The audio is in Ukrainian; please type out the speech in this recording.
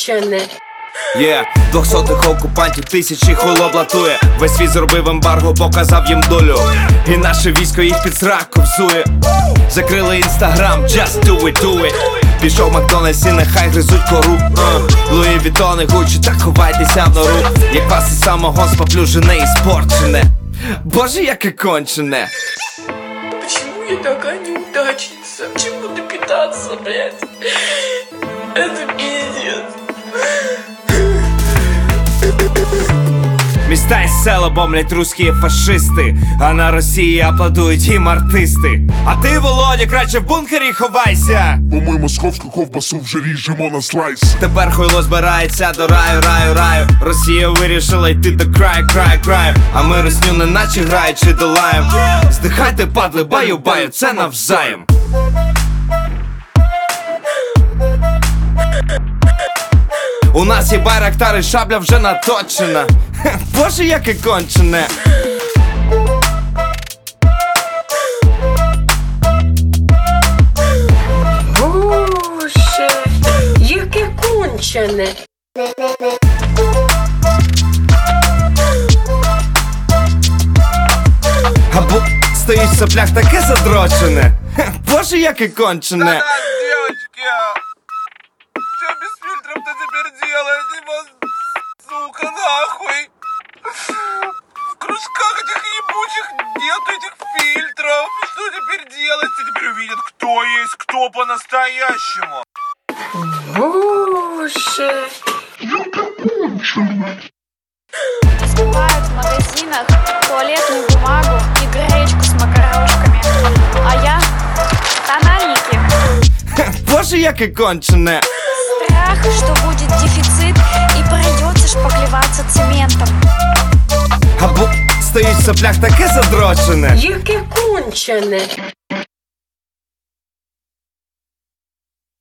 кончене. Двохсотих окупантів, тисячі хвило блатує. Весь світ зробив ембарго, показав їм долю. І наше військо їх під зраку взує. Закрили інстаграм, just do it, do it. Пішов Макдональдс і нехай гризуть кору. Луї Вітони, Гуччі, так ховайтеся в нору. Як вас із самого споплюжене і спорчене. Боже, яке кончене. Почему я такая неудачница? Чему ты питаться, блядь? Это пиздец. Міста і села бомблять русські фашисти, а на Росії аплодують їм артисти. А ти, Володя, краще в бункері ховайся, бо ми московську ковбасу вже ріжемо на слайс. Тепер хуйло збирається до раю, раю, раю. Росія вирішила йти до краю, краю, краю. А ми русню не наче граючи долаєм. Здихайте, падли, баю, баю, це навзаєм. У нас є байрактари, шабля вже наточена. Боже, яке кончене. Боже, яке кончене. Або стоїть в соплях таке задрочене. Боже, яке кончене. Девочки, что без фильтров-то теперь делать? Сука, нахуй. В кружках этих ебучих нету этих фильтров. Что теперь делать? Теперь увидят, кто есть кто по-настоящему. Боже. Скупают в магазинах туалетную бумагу и гречку с макарошками. А я тональники. Боже, яке кончене. Страх, что будет дефицит и придется шпаклеваться цементом. Або стоїть в соплях таке задрочене. Яке кончене.